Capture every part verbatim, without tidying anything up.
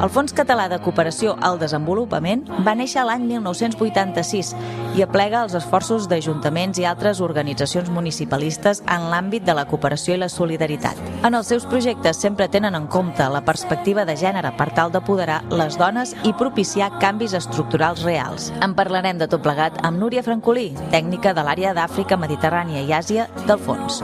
El Fons Català de Cooperació al Desenvolupament va néixer l'any mil nou-cents vuitanta-sis i aplega els esforços d'ajuntaments i altres organitzacions municipalistes en l'àmbit de la cooperació i la solidaritat. En els seus projectes sempre tenen en compte la perspectiva de gènere per tal d'apoderar les dones i propiciar canvis estructurals reals. En parlarem de tot plegat amb Núria Francolí, tècnica de l'àrea d'Àfrica, Mediterrània i Àsia del Fons.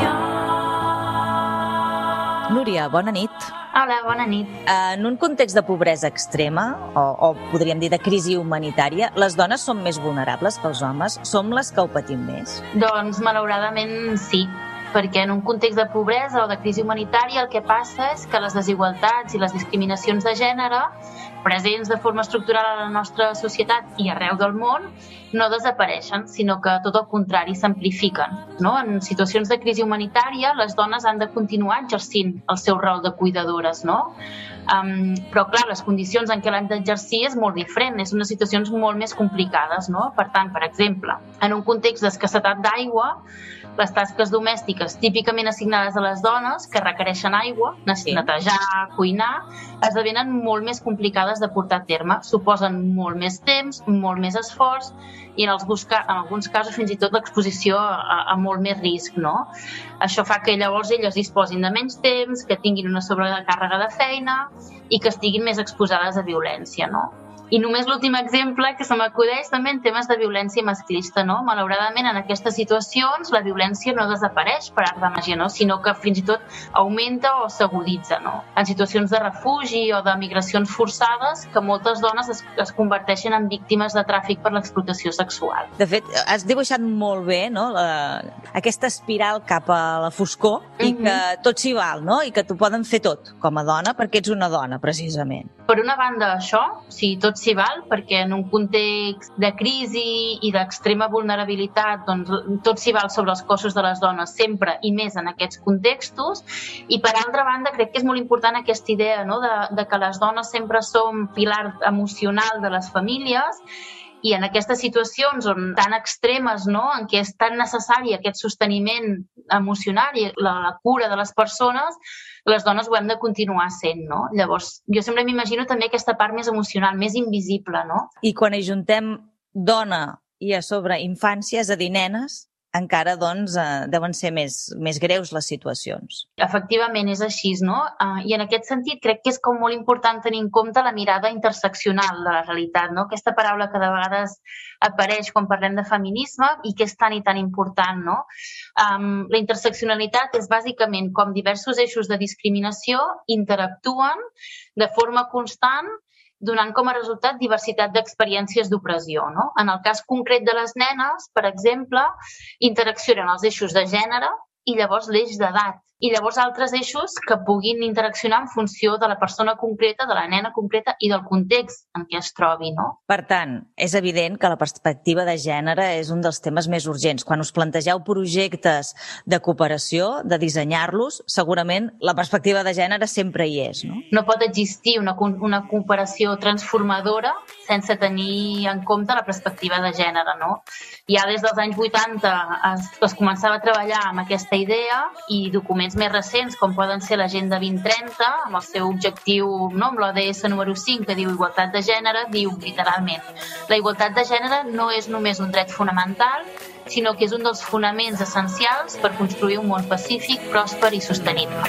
Núria, bona nit. Hola, bona nit. En un context de pobresa extrema, o, o podríem dir de crisi humanitària, les dones són més vulnerables que els homes? Som les que ho patim més? Doncs, malauradament, sí. Perquè en un context de pobresa o de crisi humanitària el que passa és que les desigualtats i les discriminacions de gènere presents de forma estructural a la nostra societat i arreu del món no desapareixen, sinó que tot el contrari s'amplifiquen. No? En situacions de crisi humanitària les dones han de continuar exercint el seu rol de cuidadores, no? Um, però clar, les condicions en què l'han d'exercir és molt diferent, és unes situacions molt més complicades, no? Per tant, per exemple, en un context d'escassetat d'aigua, les tasques domèstiques típicament assignades a les dones que requereixen aigua, netejar, cuinar, esdevenen molt més complicades de portar a terme, suposen molt més temps, molt més esforç i en, els busca, en alguns casos fins i tot l'exposició a, a molt més risc, no? Això fa que llavors elles disposin de menys temps, que tinguin una sobrecàrrega de feina i que estiguin més exposades a violència, no? I només l'últim exemple que se m'acudeix també en temes de violència masclista, no? Malauradament, en aquestes situacions, la violència no desapareix per art de màgia, no? Sinó que fins i tot augmenta o s'aguditza, no? En situacions de refugi o de migracions forçades, que moltes dones es, es converteixen en víctimes de tràfic per l'explotació sexual. De fet, has dibuixat molt bé, no? La, aquesta espiral cap a la foscor i que mm-hmm. tot s'hi val, no? I que t'ho poden fer tot, com a dona, perquè ets una dona, precisament. Per una banda, això, si tot s'hi val, perquè en un context de crisi i d'extrema vulnerabilitat, doncs tot s'hi val sobre els cossos de les dones sempre i més en aquests contextos. I per altra banda, crec que és molt important aquesta idea, no? de, de que les dones sempre som pilar emocional de les famílies i en aquestes situacions on tan extremes, no? En què és tan necessari aquest sosteniment emocional i la, la cura de les persones, les dones ho hem de continuar sent, no? Llavors, jo sempre m'imagino també aquesta part més emocional, més invisible, no? I quan ajuntem dona i a sobre infància, és a dir, nenes, encara, doncs, eh, deuen ser més, més greus les situacions. Efectivament, és així, no? Uh, I en aquest sentit crec que és com molt important tenir en compte la mirada interseccional de la realitat, no? Aquesta paraula que de vegades apareix quan parlem de feminisme i que és tan i tan important, no? Um, la interseccionalitat és bàsicament com diversos eixos de discriminació interactuen de forma constant donant com a resultat diversitat d'experiències d'opressió, no? En el cas concret de les nenes, per exemple, interaccionen els eixos de gènere i llavors l'eix d'edat. I llavors altres eixos que puguin interaccionar en funció de la persona concreta, de la nena concreta i del context en què es trobi, no? Per tant, és evident que la perspectiva de gènere és un dels temes més urgents. Quan us plantegeu projectes de cooperació, de dissenyar-los, segurament la perspectiva de gènere sempre hi és, no? No pot existir una, una cooperació transformadora sense tenir en compte la perspectiva de gènere, no? Ja des dels anys vuitanta es, es començava a treballar amb aquesta idea i documents més recents, com poden ser l'Agenda vint trenta, amb el seu objectiu, no, amb l'O D S número cinc, que diu igualtat de gènere, diu literalment: la igualtat de gènere no és només un dret fonamental, sinó que és un dels fonaments essencials per construir un món pacífic, pròsper i sostenible.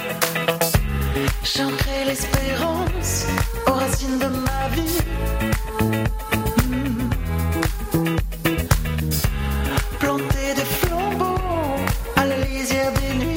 J'ancrai l'espérance aux racines de ma vie. Planter des flambeaux à la lisière des nuits.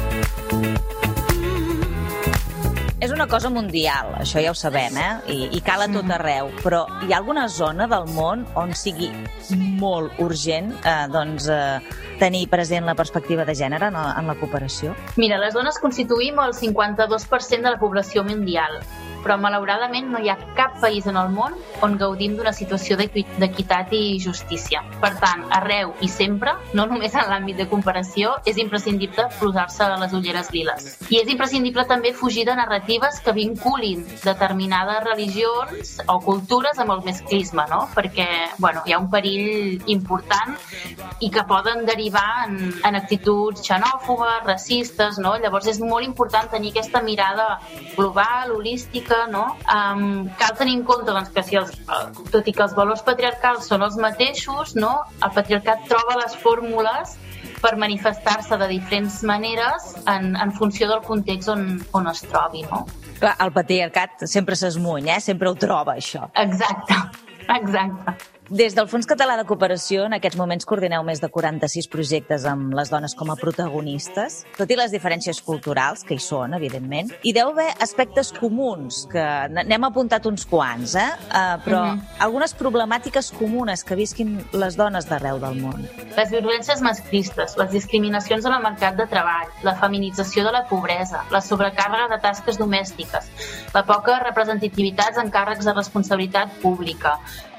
És una cosa mundial, això ja ho sabem, eh? I, i cal a tot arreu, però hi ha alguna zona del món on sigui molt urgent eh, doncs, eh, tenir present la perspectiva de gènere en la, en la cooperació? Mira, les dones constituïm el cinquanta-dos per cent de la població mundial, però malauradament no hi ha cap país en el món on gaudim d'una situació d'equitat i justícia. Per tant, arreu i sempre, no només en l'àmbit de comparació, és imprescindible posar-se les ulleres liles. I és imprescindible també fugir de narratives que vinculin determinades religions o cultures amb el masclisme, no? Perquè, bueno, hi ha un perill important i que poden derivar en, en actituds xenòfobes, racistes, no? Llavors és molt important tenir aquesta mirada global, holística, mica, no? Um, cal tenir en compte doncs, que si els, tot i que els valors patriarcals són els mateixos, no? El patriarcat troba les fórmules per manifestar-se de diferents maneres en, en funció del context on, on es trobi, no? Clar, el patriarcat sempre s'esmuny, eh? Sempre ho troba, això. Exacte, exacte. Des del Fons Català de Cooperació, en aquests moments coordineu més de quaranta-sis projectes amb les dones com a protagonistes, tot i les diferències culturals, que hi són, evidentment. Hi deu haver aspectes comuns, que n'hem apuntat uns quants, eh? Uh, però uh-huh. algunes problemàtiques comunes que visquin les dones d'arreu del món. Les violències masclistes, les discriminacions en el mercat de treball, la feminització de la pobresa, la sobrecàrrega de tasques domèstiques, la poca representativitat en càrrecs de responsabilitat pública,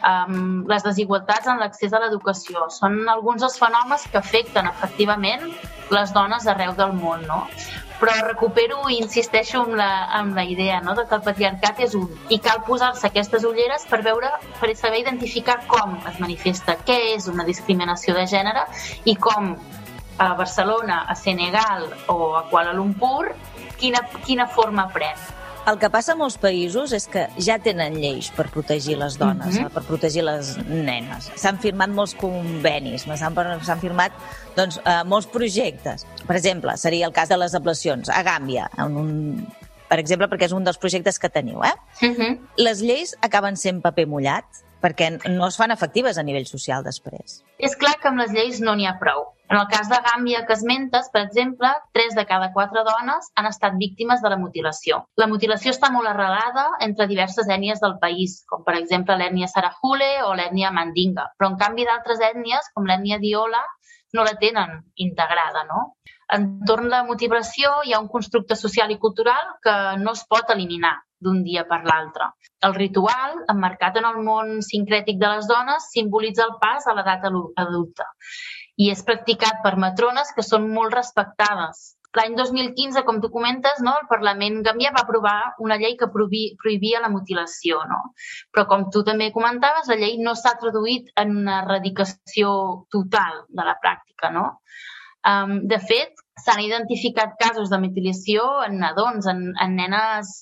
Um, les desigualtats en l'accés a l'educació. Són alguns dels fenòmens que afecten efectivament les dones arreu del món, no? Però recupero i insisteixo en la, en la idea, no?, de que el patriarcat és un i cal posar-se aquestes ulleres per veure, per saber identificar com es manifesta, què és una discriminació de gènere i com a Barcelona, a Senegal o a Kuala Lumpur, quina, quina forma pren. El que passa a molts països és que ja tenen lleis per protegir les dones, mm-hmm. per protegir les nenes. S'han firmat molts convenis, s'han, s'han firmat doncs, eh, molts projectes. Per exemple, seria el cas de les ablacions a Gàmbia, en un, per exemple, perquè és un dels projectes que teniu. Eh? Mm-hmm. Les lleis acaben sent paper mullat perquè no es fan efectives a nivell social després. És clar que amb les lleis no n'hi ha prou. En el cas de Gàmbia que esmentes, per exemple, tres de cada quatre dones han estat víctimes de la mutilació. La mutilació està molt arrelada entre diverses ètnies del país, com per exemple l'ètnia Sarahule o l'ètnia Mandinga, però en canvi d'altres ètnies, com l'ètnia Diola, no la tenen integrada, no? Entorn de la mutilació hi ha un constructe social i cultural que no es pot eliminar d'un dia per l'altre. El ritual, emmarcat en el món sincrètic de les dones, simbolitza el pas a l'edat adulta i és practicat per matrones que són molt respectades. L'any dos mil quinze, com tu comentes, no, el Parlament gambià va aprovar una llei que prohibia, prohibia la mutilació, no? Però com tu també comentaves, la llei no s'ha traduït en una erradicació total de la pràctica, no? Um, de fet, s'han identificat casos de mutilació en nadons, en, en nenes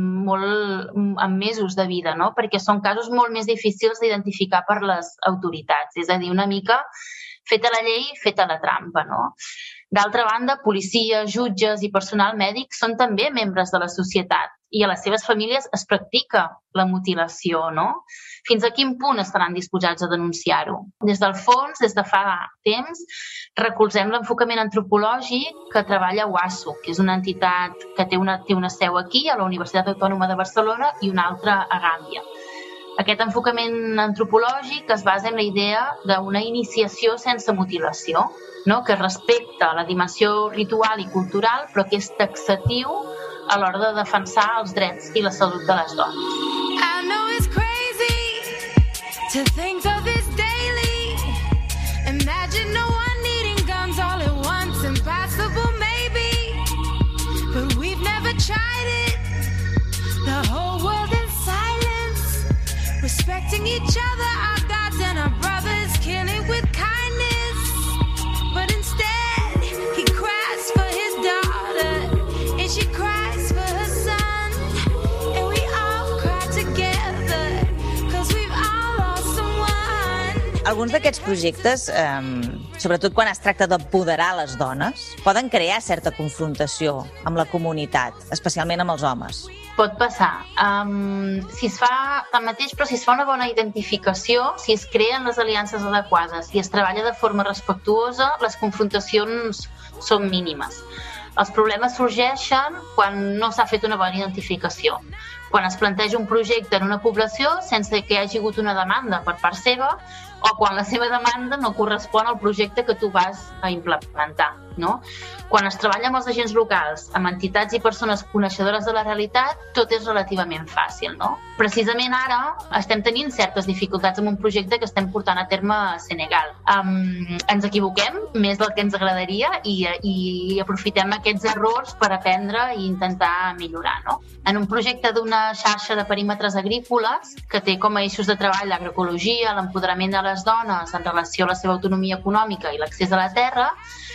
molt, amb mesos de vida, no? Perquè són casos molt més difícils d'identificar per les autoritats. És a dir, una mica feta la llei, feta la trampa, no? D'altra banda, policia, jutges i personal mèdic són també membres de la societat i a les seves famílies es practica la mutilació, no? Fins a quin punt estaran disposats a denunciar-ho? Des del fons, des de fa temps, recolzem l'enfocament antropològic que treballa UASO, que és una entitat que té una, té una seu aquí, a la Universitat Autònoma de Barcelona, i una altra a Gàmbia. Aquest enfocament antropològic es basa en la idea d'una iniciació sense mutilació, no? Que respecta la dimensió ritual i cultural, però que és taxatiu a l'hora de defensar els drets i la salut de les dones. I know it's crazy to think of this daily. Imagine no one needing guns all at once. Impossible maybe, but we've never tried it. The whole world in silence, respecting each other, our gods and our brothers, killing with kindness. But instead, he cries for his daughter, and she cries for her son, and we all cry together, cause we've all lost someone. Alguns d'aquests projectes, eh, sobretot quan es tracta d'empoderar les dones, poden crear certa confrontació amb la comunitat, especialment amb els homes. Pot passar. Um, si es fa tanmateix, però si es fa una bona identificació, si es creen les aliances adequades i es treballa de forma respectuosa, les confrontacions són mínimes. Els problemes sorgeixen quan no s'ha fet una bona identificació. Quan es planteja un projecte en una població sense que hi hagi hagut una demanda per part seva o quan la seva demanda no correspon al projecte que tu vas a implementar, no? Quan es treballa amb els agents locals, amb entitats i persones coneixedores de la realitat, tot és relativament fàcil, no? Precisament ara estem tenint certes dificultats amb un projecte que estem portant a terme a Senegal. Um, ens equivoquem més del que ens agradaria i, i aprofitem aquests errors per aprendre i intentar millorar, no? En un projecte d'una xarxa de perímetres agrícoles que té com a eixos de treball l'agroecologia, l'empoderament de les dones en relació a la seva autonomia econòmica i l'accés a la terra, sí. Estem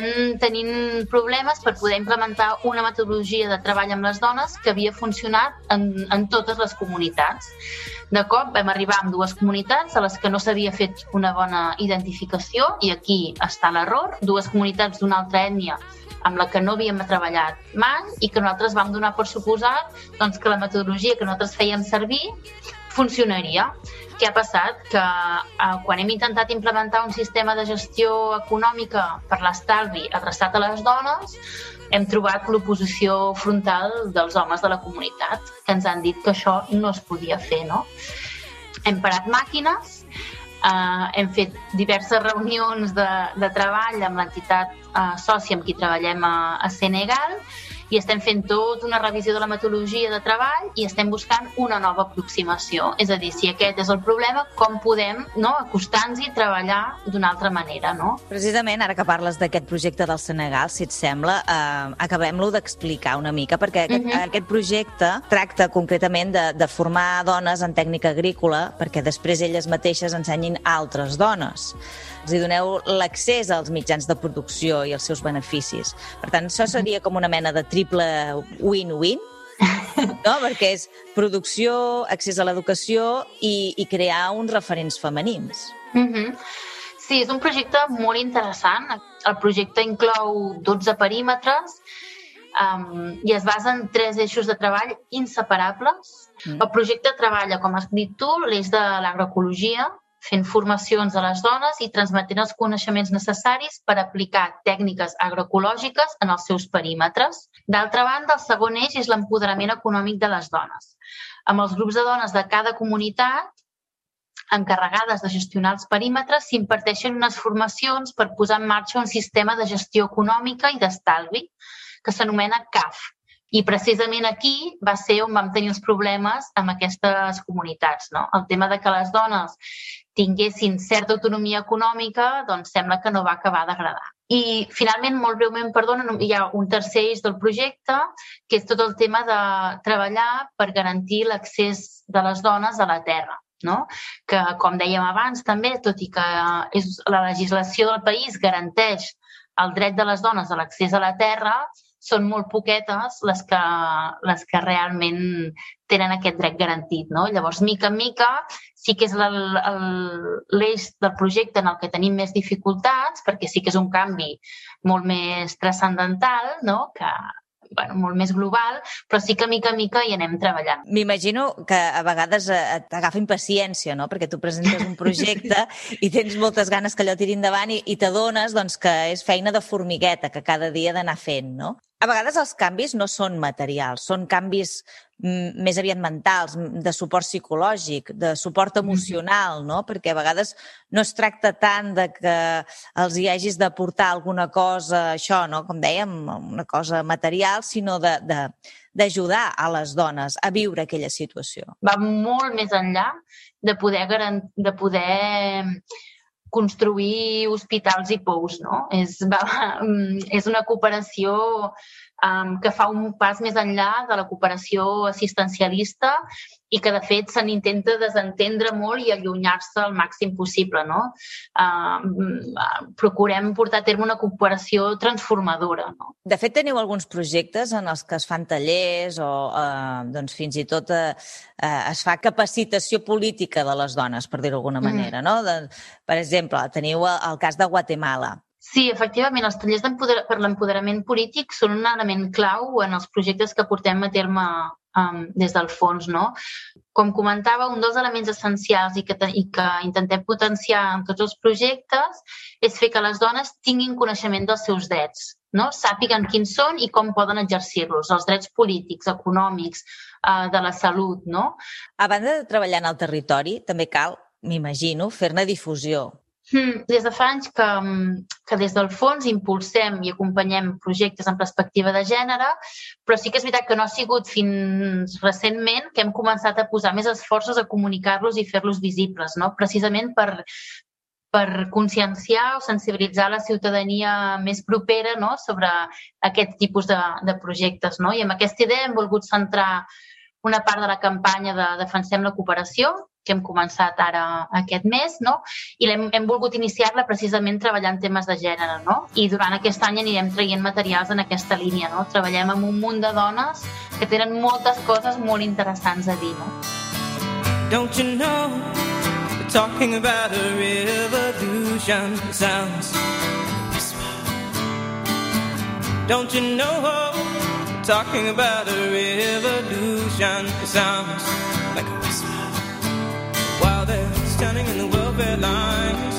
estem tenint problemes per poder implementar una metodologia de treball amb les dones que havia funcionat en, en totes les comunitats. De cop vam arribar amb dues comunitats a les que no s'havia fet una bona identificació, i aquí està l'error, dues comunitats d'una altra ètnia amb la que no havíem treballat mai i que nosaltres vam donar per suposat doncs, que la metodologia que nosaltres fèiem servir funcionaria. Què ha passat? Que eh, quan hem intentat implementar un sistema de gestió econòmica per l'estalvi adreçat a les dones, hem trobat l'oposició frontal dels homes de la comunitat, que ens han dit que això no es podia fer, no? Hem parat màquines, Uh, hem fet diverses reunions de, de treball amb l'entitat uh, sòcia amb qui treballem a, a Senegal, i estem fent tota una revisió de la metodologia de treball i estem buscant una nova aproximació. És a dir, si aquest és el problema, com podem, no, acostar-nos i treballar d'una altra manera, no? Precisament, ara que parles d'aquest projecte del Senegal, si et sembla, eh, acabem-lo d'explicar una mica, perquè aquest, uh-huh. aquest projecte tracta concretament de, de formar dones en tècnica agrícola perquè després elles mateixes ensenyin altres dones. Els hi doneu l'accés als mitjans de producció i els seus beneficis. Per tant, això seria com una mena de triple win-win, no? Perquè és producció, accés a l'educació i, i crear uns referents femenins. Mm-hmm. Sí, és un projecte molt interessant. El projecte inclou dotze perímetres um, i es basa en tres eixos de treball inseparables. Mm. El projecte treballa, com has dit tu, l'eix de l'agroecologia, fent formacions a les dones i transmetent els coneixements necessaris per aplicar tècniques agroecològiques en els seus perímetres. D'altra banda, el segon eix és l'empoderament econòmic de les dones. Amb els grups de dones de cada comunitat encarregades de gestionar els perímetres s'imparteixen unes formacions per posar en marxa un sistema de gestió econòmica i d'estalvi que s'anomena C A F. I precisament aquí va ser on vam tenir els problemes amb aquestes comunitats, no? El tema de que les dones tinguessin certa autonomia econòmica, doncs sembla que no va acabar d'agradar. I finalment, molt breument, perdona, hi ha un tercer eix del projecte, que és tot el tema de treballar per garantir l'accés de les dones a la terra, no? Que, com dèiem abans també, tot i que és, la legislació del país garanteix el dret de les dones a l'accés a la terra, són molt poquetes les que, les que realment tenen aquest dret garantit, no? Llavors, mica en mica, sí que és l'eix del projecte en el que tenim més dificultats, perquè sí que és un canvi molt més transcendental, no? Que, bueno, molt més global, però sí que mica en mica hi anem treballant. M'imagino que a vegades t'agafa impaciència, no? Perquè tu presentes un projecte i tens moltes ganes que allò tiri endavant i, i t'adones doncs, que és feina de formigueta, que cada dia ha d'anar fent, no? A vegades els canvis no són materials, són canvis mm, més aviat mentals, de suport psicològic, de suport emocional, no? Perquè a vegades no es tracta tant de que els hi hagis de portar alguna cosa, això, no? Com dèiem, una cosa material, sinó de, de, d'ajudar a les dones a viure aquella situació. Va molt més enllà de poder, garant... de poder construir hospitals i pous, no? És, va, és una cooperació um, que fa un pas més enllà de la cooperació assistencialista i que, de fet, se n'intenta desentendre molt i allunyar-se al màxim possible, no? Uh, procurem portar a terme una cooperació transformadora, no? De fet, teniu alguns projectes en els que es fan tallers o uh, doncs, fins i tot uh, uh, es fa capacitació política de les dones, per dir-ho d'alguna manera, mm. no? De, per exemple, teniu el cas de Guatemala. Sí, efectivament, els tallers per l'empoderament polític són un element clau en els projectes que portem a terme um, des del fons, no? Com comentava, un dels elements essencials i que, i que intentem potenciar en tots els projectes és fer que les dones tinguin coneixement dels seus drets, no? Sàpiguen quins són i com poden exercir-los, els drets polítics, econòmics, uh, de la salut, no? A banda de treballar en el territori, també cal, m'imagino, fer-ne difusió. Hmm, des de fa anys que, que des del fons impulsem i acompanyem projectes en perspectiva de gènere, però sí que és veritat que no ha sigut fins recentment que hem començat a posar més esforços a comunicar-los i fer-los visibles, no? Precisament per, per conscienciar o sensibilitzar la ciutadania més propera, no? Sobre aquest tipus de, de projectes, no? I amb aquesta idea hem volgut centrar una part de la campanya de Defensem la Cooperació que hem començat ara aquest mes, no? I hem, hem volgut iniciar-la precisament treballant temes de gènere, no? I durant aquest any anirem traient materials en aquesta línia, no? Treballem amb un munt de dones que tenen moltes coses molt interessants a dir, no? Don't you know, we're talking about a revolution, sounds whisper. Don't you know, we're talking about a revolution, it sounds like a whisper. While they're standing in the welfare lines,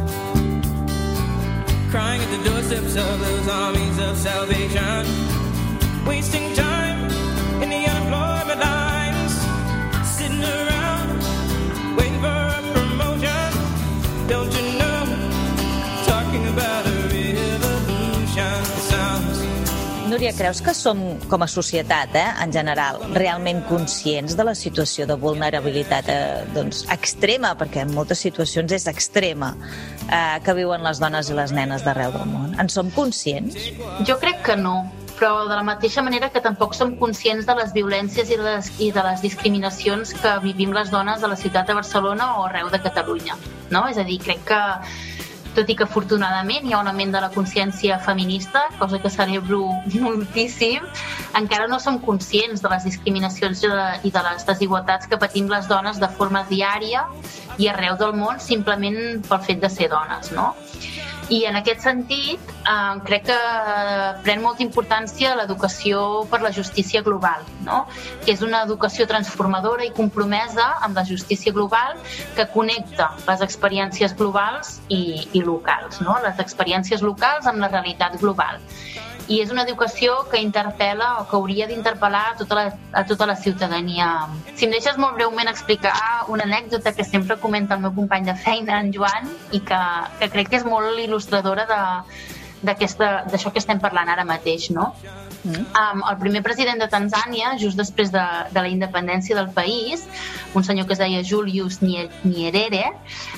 crying at the doorsteps of those armies of salvation, wasting time in the unemployment lines, sitting around waiting for a promotion. Don't you know, talking about a revolution sounds. Núria, creus que som, com a societat, eh, en general, realment conscients de la situació de vulnerabilitat eh, doncs, extrema, perquè en moltes situacions és extrema, eh, que viuen les dones i les nenes d'arreu del món? En som conscients? Jo crec que no, però de la mateixa manera que tampoc som conscients de les violències i de les, i de les discriminacions que vivim les dones a la ciutat de Barcelona o arreu de Catalunya, no? És a dir, crec que tot i que afortunadament hi ha un augment de la consciència feminista, cosa que celebro moltíssim, encara no som conscients de les discriminacions i de les desigualtats que patim les dones de forma diària i arreu del món simplement pel fet de ser dones, no? I en aquest sentit, eh, crec que pren molta importància l'educació per la justícia global, no? Que és una educació transformadora i compromesa amb la justícia global que connecta les experiències globals i, i locals, no? Les experiències locals amb la realitat global. I és una educació que interpel·la o que hauria d'interpel·lar a tota la, a tota la ciutadania. Si em deixes molt breument explicar una anècdota que sempre comenta el meu company de feina, en Joan, i que, que crec que és molt il·lustradora de, d'això que estem parlant ara mateix, no? Mm. Um, el primer president de Tanzània, just després de, de la independència del país, un senyor que es deia Julius Nyerere,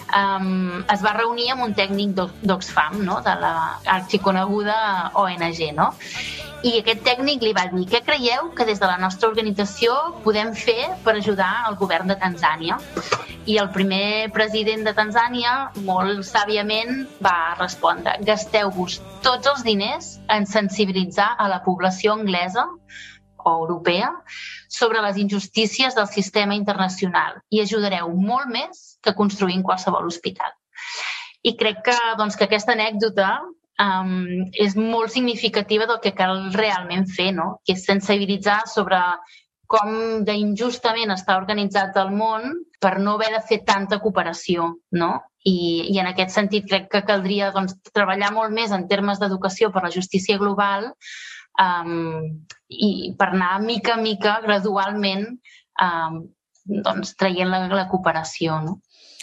um, es va reunir amb un tècnic d'Oxfam, no? De la arxiconeguda O N G, no? I aquest tècnic li va dir: què creieu que des de la nostra organització podem fer per ajudar el govern de Tanzània? I el primer president de Tanzània, molt sàviament, va respondre: gasteu-vos tots els diners en sensibilitzar a la població anglesa o europea sobre les injustícies del sistema internacional i ajudareu molt més que construint qualsevol hospital. I crec que, doncs, que aquesta anècdota um, és molt significativa del que cal realment fer, no? Que és sensibilitzar sobre com d'injustament està organitzat el món per no haver de fer tanta cooperació, no? I, i en aquest sentit crec que caldria, doncs, treballar molt més en termes d'educació per la justícia global um, i per anar mica a mica, gradualment, um, doncs, traient la, la cooperació, no?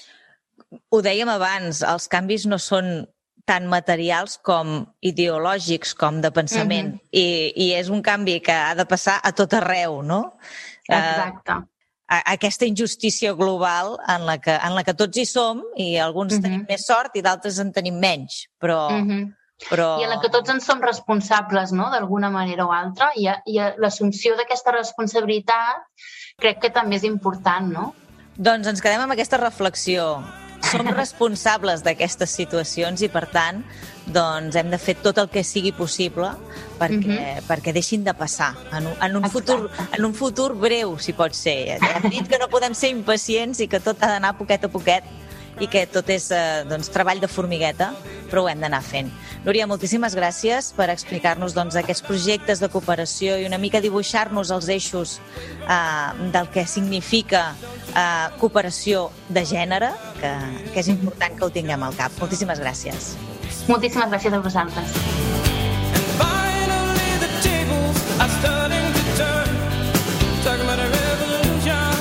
Ho dèiem abans, els canvis no són tant materials com ideològics, com de pensament. Mm-hmm. I, I és un canvi que ha de passar a tot arreu, no? Exacte. Uh, aquesta injustícia global en la que, en la que tots hi som i alguns mm-hmm. tenim més sort i d'altres en tenim menys, però... Mm-hmm. però... I en la que tots en som responsables, no?, d'alguna manera o altra, i, i l'assumpció d'aquesta responsabilitat crec que també és important, no? Doncs ens quedem amb aquesta reflexió. Som responsables d'aquestes situacions i, per tant, doncs hem de fer tot el que sigui possible perquè, mm-hmm. perquè deixin de passar en un, en, un futur, en un futur breu, si pot ser. Hem dit que no podem ser impacients i que tot ha d'anar poquet a poquet i que tot és eh, doncs, treball de formigueta, però ho hem d'anar fent. Núria, moltíssimes gràcies per explicar-nos doncs, aquests projectes de cooperació i una mica dibuixar-nos els eixos eh, del que significa eh, cooperació de gènere, que, que és important que ho tinguem al cap. Moltíssimes gràcies. Moltíssimes gràcies a vosaltres. And finally the tables are starting to turn, talking about a revolution.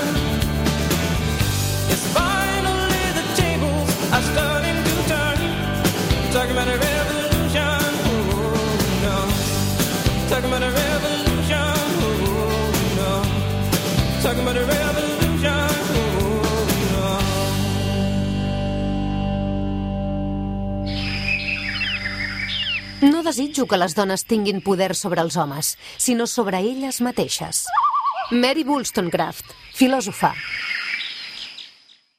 It's finally the tables are starting to turn, talking about a revolution. Oh, no. Talking about a revolution. Oh, no. Talking about a revolution. Oh, no. No desitjo que les dones tinguin poder sobre els homes, sinó sobre elles mateixes. Mary Wollstonecraft, filòsofa.